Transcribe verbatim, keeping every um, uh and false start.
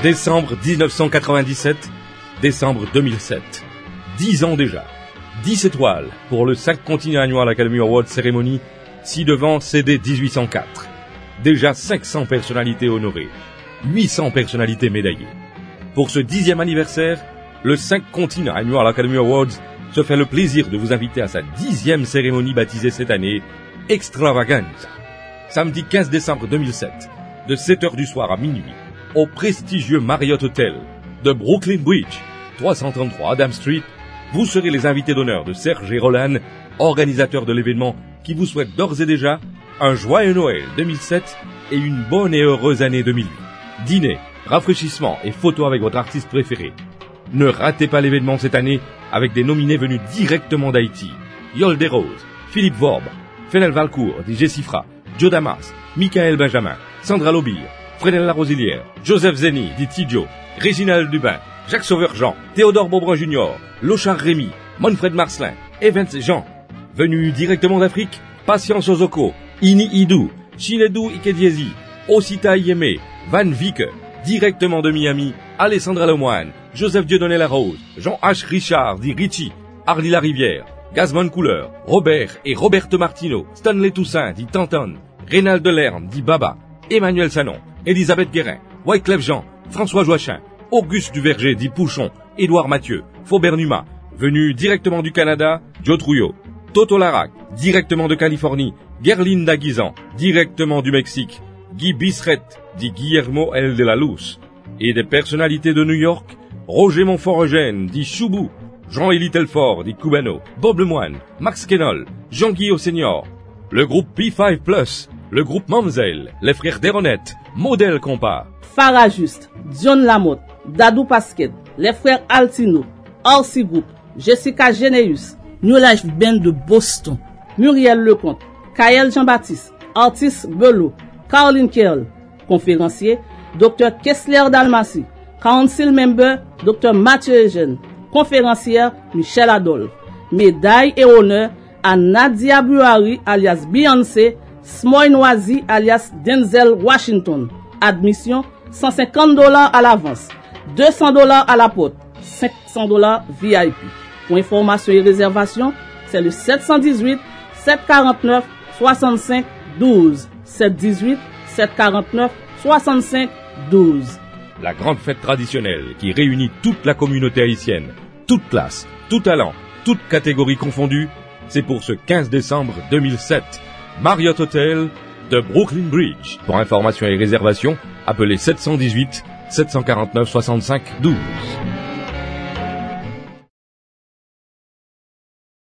Décembre dix-neuf cent quatre-vingt-dix-sept, décembre deux mille sept. Dix ans déjà. Dix étoiles pour le cinq Continent Annual Academy Award Ceremony, ci-devant C D dix-huit cent quatre. Déjà cinq cents personnalités honorées, huit cents personnalités médaillées. Pour ce dixième anniversaire, le cinq Continent Annual Academy Awards se fait le plaisir de vous inviter à sa dixième cérémonie baptisée cette année Extravaganza. Samedi quinze décembre deux mille sept, de sept heures du soir à minuit, au prestigieux Marriott Hotel de Brooklyn Bridge, trois cent trente-trois Adam Street, vous serez les invités d'honneur de Serge et Roland, organisateurs de l'événement, qui vous souhaitent d'ores et déjà un joyeux Noël deux mille sept et une bonne et heureuse année deux mille huit. Dîner, rafraîchissement et photos avec votre artiste préféré. Ne ratez pas l'événement cette année avec des nominés venus directement d'Haïti. Yol Desroses, Philippe Vorbe, Fenel Valcourt, dit Jessifra, Joe Damas, Michael Benjamin, Sandra Lobir, Frédéric Larosilière, Joseph Zeni, dit Tidjo, Réginald Dubin, Jacques Sauveur-Jean, Théodore Beaubrun Junior, Lochard Rémy, Manfred Marcelin, Evans Jean. Venus directement d'Afrique, Patience Ozoko, Ini Idou, Chinedou Ikediezi, Osita Yeme, Van Vique, directement de Miami, Alessandra Lemoine, Joseph Dieudonné Larose, Jean H. Richard, dit Richie, Hardy Larivière, Gazman Couleur, Robert et Roberto Martino, Stanley Toussaint, dit Tanton, Rénal Delerne, dit Baba, Emmanuel Sanon, Elisabeth Guérin, Wyclef Jean, François Joachim, Auguste Duverger, dit Pouchon, Édouard Mathieu, Faubert Numa, venu directement du Canada, Joe Trouillot, Toto Larac, directement de Californie, Guerline Daguizan, directement du Mexique, Guy Bisret, dit Guillermo El de la Luz, et des personnalités de New York, Roger Montfort-Eugène, dit Choubou, Jean-Élie Telfort, dit Cubano, Bob Lemoine, Max Kenol, Jean-Guillaume Senior, le groupe P cinq plus, le groupe Mamzel, les frères Deronette, Modèle Compas, Farah Juste, John Lamotte, Dadou Pasquet, les frères Altino, Orsi Group, Jessica Geneus, New Life Band de Boston, Muriel Lecomte, Kael Jean-Baptiste, Artis Belot, Caroline Kerl, conférencier, docteur Kessler Dalmassi, council member, docteur Mathieu Eugène, conférencière, Michel Adolphe, médaille et honneur à Nadia Buhari alias Beyoncé, Smoy Noisy alias Denzel Washington, admission cent cinquante dollars à l'avance, deux cents dollars à la porte, cinq cents dollars V I P. Pour information et réservation, c'est le sept un huit, sept quatre neuf, soixante-cinq douze. sept un huit, sept quatre neuf, soixante-cinq douze. La grande fête traditionnelle qui réunit toute la communauté haïtienne, toute classe, tout talent, toute catégorie confondue, c'est pour ce quinze décembre deux mille sept. Marriott Hotel de Brooklyn Bridge. Pour information et réservation, appelez sept un huit, sept quatre neuf, soixante-cinq douze.